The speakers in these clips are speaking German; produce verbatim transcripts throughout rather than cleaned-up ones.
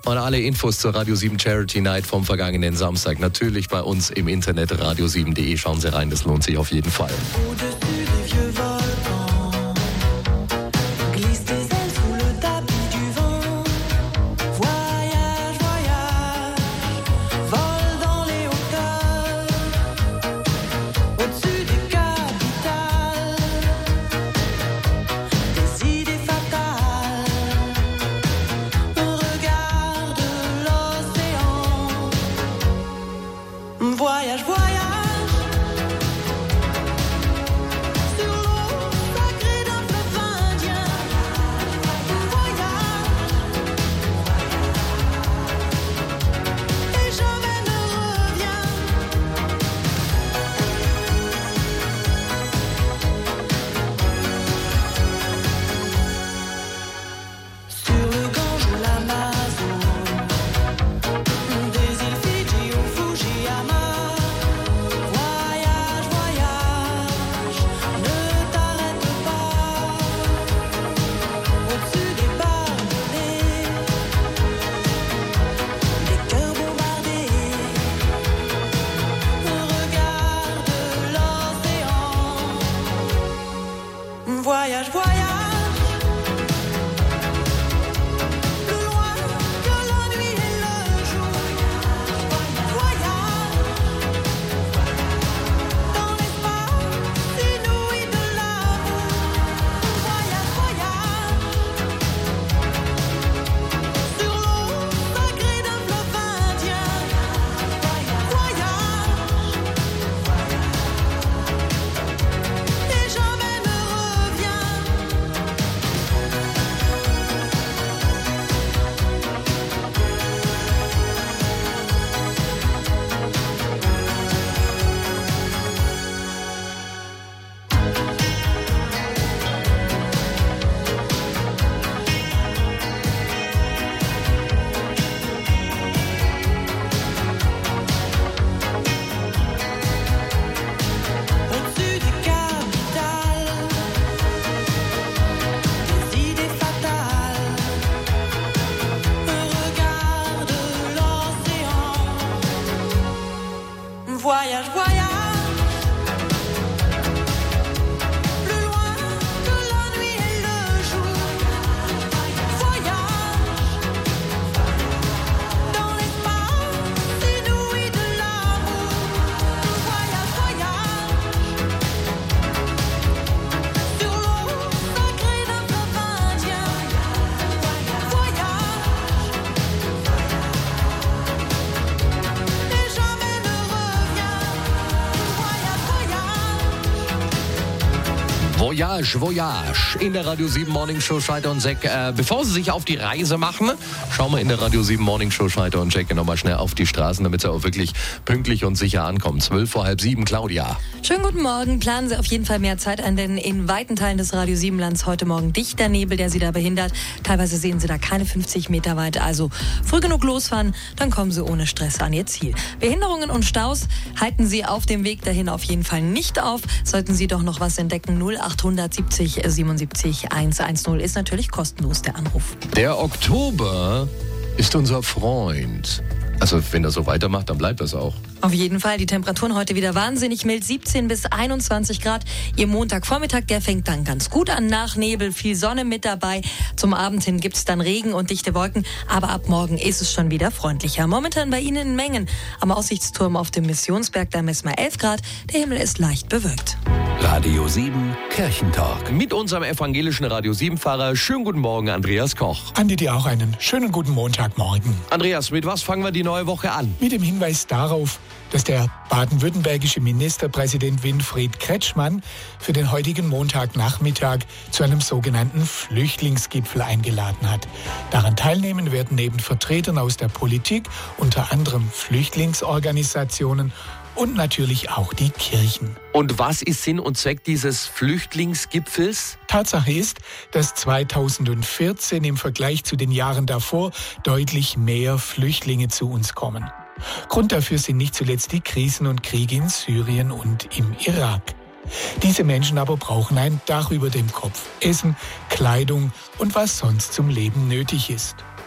Und alle Infos zur Radio sieben Charity Night vom vergangenen Samstag natürlich bei uns im Internet radio sieben punkt de. Schauen Sie rein, das lohnt sich auf jeden Fall. Voyage, voyage. Voyage, voyage. Plus loin que la nuit et le jour. Voyage. Dans l'espace inouï de l'amour. Voyage, voyage. Sur l'eau sacrée d'un fleuve indien. Voyage. Et jamais ne Voyage, Voyage in der Radio sieben Morning Show Scheiter und Seck. Äh, bevor Sie sich auf die Reise machen, schauen wir in der Radio sieben Morning Show Scheiter und Seck nochmal schnell auf die Straßen, damit Sie auch wirklich pünktlich und sicher ankommen. Zwölf vor halb sieben, Claudia. Schönen guten Morgen. Planen Sie auf jeden Fall mehr Zeit ein, denn in weiten Teilen des Radio sieben Lands heute Morgen dichter Nebel, der Sie da behindert. Teilweise sehen Sie da keine fünfzig Meter weit. Also früh genug losfahren, dann kommen Sie ohne Stress an Ihr Ziel. Behinderungen und Staus halten Sie auf dem Weg dahin auf jeden Fall nicht auf. Sollten Sie doch noch was entdecken, null achthundertsiebzig siebenundsiebzig hundertzehn ist natürlich kostenlos der Anruf. Der Oktober ist unser Freund. Also wenn er so weitermacht, dann bleibt das auch. Auf jeden Fall. Die Temperaturen heute wieder wahnsinnig mild. siebzehn bis einundzwanzig Grad. Ihr Montagvormittag, der fängt dann ganz gut an. Nach Nebel, viel Sonne mit dabei. Zum Abend hin gibt es dann Regen und dichte Wolken. Aber ab morgen ist es schon wieder freundlicher. Momentan bei Ihnen in Mengen. Am Aussichtsturm auf dem Missionsberg, da messen wir elf Grad. Der Himmel ist leicht bewölkt. Radio sieben Kirchentalk. Mit unserem evangelischen Radio sieben-Fahrer. Schönen guten Morgen, Andreas Koch. Andi, dir auch einen schönen guten Montagmorgen. Andreas, mit was fangen wir die neue Woche an? Mit dem Hinweis darauf, dass der baden-württembergische Ministerpräsident Winfried Kretschmann für den heutigen Montagnachmittag zu einem sogenannten Flüchtlingsgipfel eingeladen hat. Daran teilnehmen werden neben Vertretern aus der Politik unter anderem Flüchtlingsorganisationen und natürlich auch die Kirchen. Und was ist Sinn und Zweck dieses Flüchtlingsgipfels? Tatsache ist, dass zweitausendvierzehn im Vergleich zu den Jahren davor deutlich mehr Flüchtlinge zu uns kommen. Grund dafür sind nicht zuletzt die Krisen und Kriege in Syrien und im Irak. Diese Menschen aber brauchen ein Dach über dem Kopf, Essen, Kleidung und was sonst zum Leben nötig ist.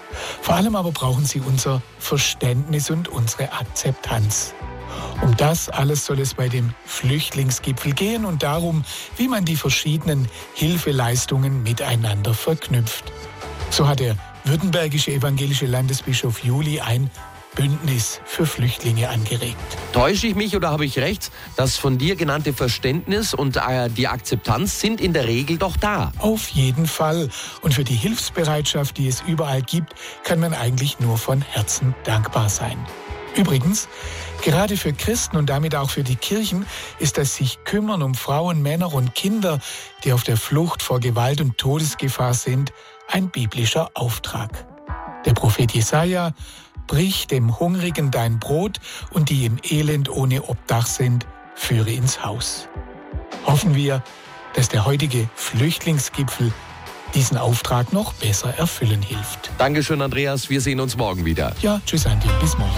Vor allem aber brauchen sie unser Verständnis und unsere Akzeptanz. Um das alles soll es bei dem Flüchtlingsgipfel gehen und darum, wie man die verschiedenen Hilfeleistungen miteinander verknüpft. So hat der württembergische evangelische Landesbischof Juli ein Bündnis für Flüchtlinge angeregt. Täusche ich mich oder habe ich recht? Das von dir genannte Verständnis und äh, die Akzeptanz sind in der Regel doch da. Auf jeden Fall. Und für die Hilfsbereitschaft, die es überall gibt, kann man eigentlich nur von Herzen dankbar sein. Übrigens, gerade für Christen und damit auch für die Kirchen ist das sich kümmern um Frauen, Männer und Kinder, die auf der Flucht vor Gewalt und Todesgefahr sind, ein biblischer Auftrag. Der Prophet Jesaja: Brich dem Hungrigen dein Brot und die im Elend ohne Obdach sind, führe ins Haus. Hoffen wir, dass der heutige Flüchtlingsgipfel diesen Auftrag noch besser erfüllen hilft. Dankeschön, Andreas. Wir sehen uns morgen wieder. Ja, tschüss Andi, bis morgen.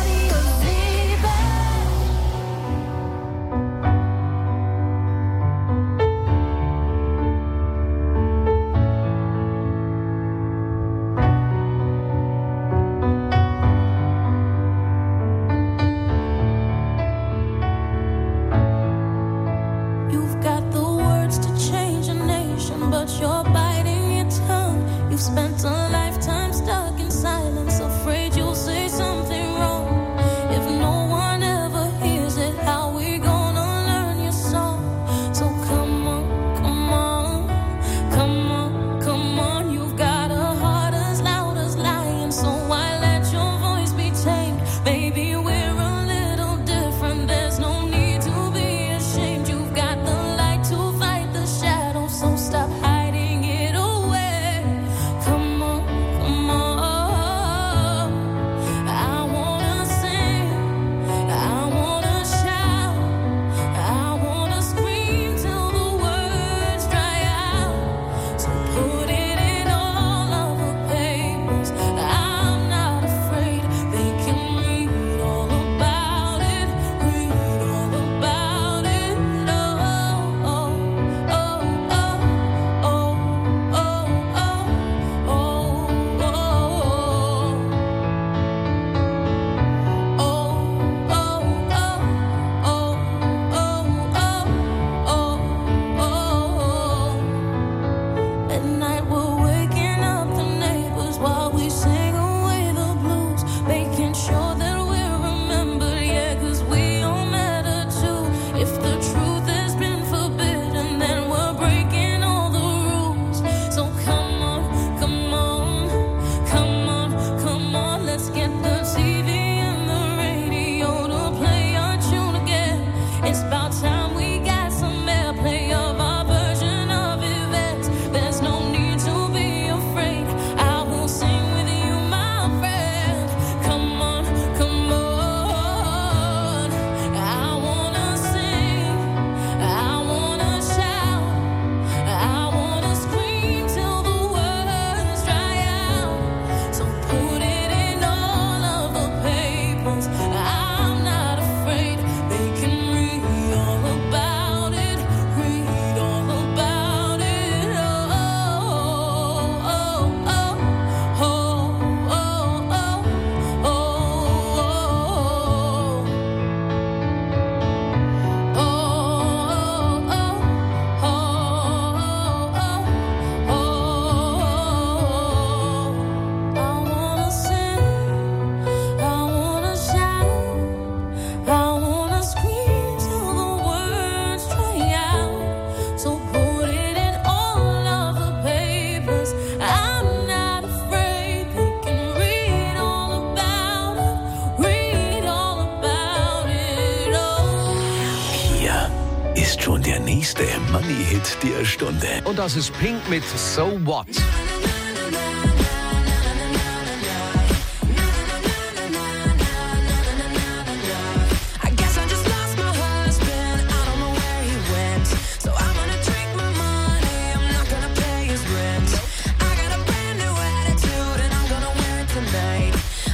You've got the words to change a nation, but you're biting your tongue. You've spent a lifetime stuck in silence, afraid you'll say something wrong. If no one ever hears it, how we gonna learn your song? So come on, come on, come on, come on. You've got a heart as loud as lion, so why let your voice be tamed? Maybe we're a little different, there's no need to be ashamed. You've got the light to fight the shadow, so stop hiding it away. Come on, come on. I wanna sing, I wanna shout, I wanna scream till the words dry out. So put it in all of the papers. I'm not afraid, they can read all about it, read all about it. Oh, oh, oh, oh, oh, oh, oh, oh, At night we're waking up the neighbors while we sing away the blues, making sure that we're remembered, yeah, 'cause we all matter too. If the truth has been forbidden, then we're breaking all the rules. So come on, come on, come on, come on, let's get the T V and the radio to play our tune again. It's about time we got some airplay of our version of events. There's no need to be afraid, I will sing with you, my friend. Come on, come on. I wanna sing, I wanna shout, I wanna scream till the words dry out. So put it in all of the papers. I'm not afraid, they can read all about it, read all about it. Oh, oh, oh, oh, oh, oh, oh, I wanna sing, I wanna shout, I wanna scream till the words dry out. So put it in all of the papers. I'm not afraid, they can read all about it, read all about it. Oh. Hier ist schon der nächste Money-Hit der Stunde. Und das ist Pink mit So What. I guess I just lost my husband, I don't know where he went. So I'm gonna drink my money, I'm not gonna pay his rent. I got a brand new attitude and I'm gonna wear it tonight.